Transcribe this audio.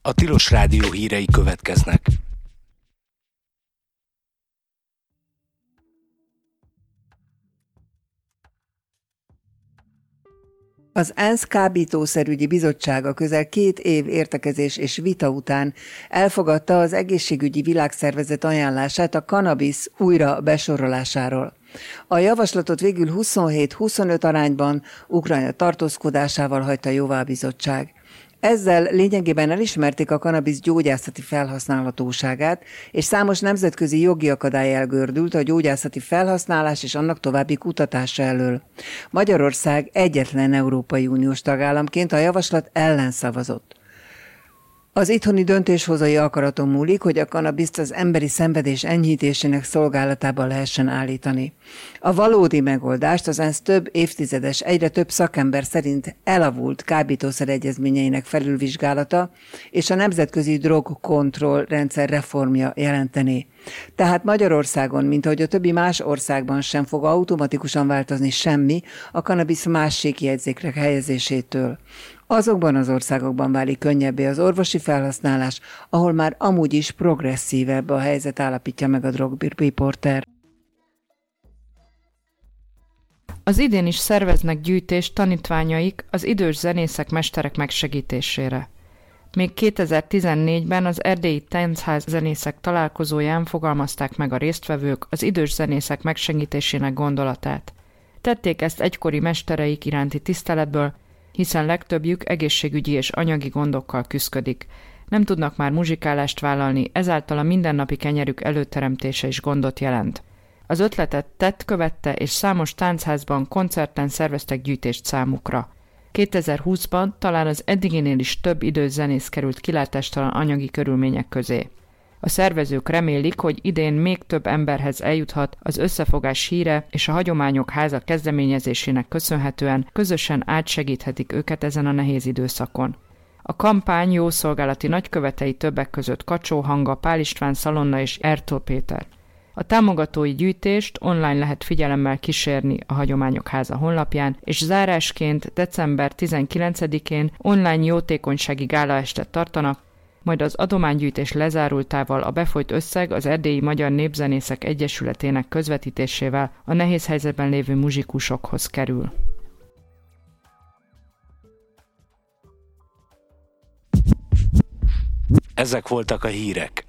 A Tilos Rádió hírei következnek. Az ENSZ kábítószerügyi bizottsága közel 2 év értekezés és vita után elfogadta az egészségügyi világszervezet ajánlását a kannabisz újra besorolásáról. A javaslatot végül 27-25 arányban Ukrajna tartózkodásával hagyta jóvá a bizottság. Ezzel lényegében elismerték a kannabisz gyógyászati felhasználhatóságát, és számos nemzetközi jogi akadály elgördült a gyógyászati felhasználás és annak további kutatása elől. Magyarország egyetlen Európai Uniós tagállamként a javaslat ellen szavazott. Az itthoni döntéshozói akaraton múlik, hogy a kannabiszt az emberi szenvedés enyhítésének szolgálatába lehessen állítani. A valódi megoldást az ENSZ több évtizedes, egyre több szakember szerint elavult kábítószer egyezményeinek felülvizsgálata és a nemzetközi drogkontroll rendszer reformja jelenteni. Tehát Magyarországon, mint ahogy a többi más országban sem fog automatikusan változni semmi a kannabisz másségjegyzékre helyezésétől. Azokban az országokban válik könnyebbé az orvosi felhasználás, ahol már amúgy is progresszívebb a helyzet, állapítja meg a drogriporter. Az idén is szerveznek gyűjtést tanítványaik az idős zenészek, mesterek megsegítésére. Még 2014-ben az Erdélyi Táncház zenészek találkozóján fogalmazták meg a résztvevők az idős zenészek megsegítésének gondolatát. Tették ezt egykori mestereik iránti tiszteletből, hiszen legtöbbjük egészségügyi és anyagi gondokkal küszködik. Nem tudnak már muzsikálást vállalni, ezáltal a mindennapi kenyerük előteremtése is gondot jelent. Az ötletet tett követte, és számos táncházban, koncerten szerveztek gyűjtést számukra. 2020-ban talán az eddiginél is több idős zenész került kilátástalan anyagi körülmények közé. A szervezők remélik, hogy idén még több emberhez eljuthat az összefogás híre, és a Hagyományok Háza kezdeményezésének köszönhetően közösen átsegíthetik őket ezen a nehéz időszakon. A kampány jószolgálati nagykövetei többek között Kacsó Hanga, Pál István Szalonna és Ertl Péter. A támogatói gyűjtést online lehet figyelemmel kísérni a Hagyományok Háza honlapján, és zárásként december 19-én online jótékonysági gálaestet tartanak, majd az adománygyűjtés lezárultával a befolyt összeg az Erdélyi Magyar Népzenészek Egyesületének közvetítésével a nehéz helyzetben lévő muzsikusokhoz kerül. Ezek voltak a hírek.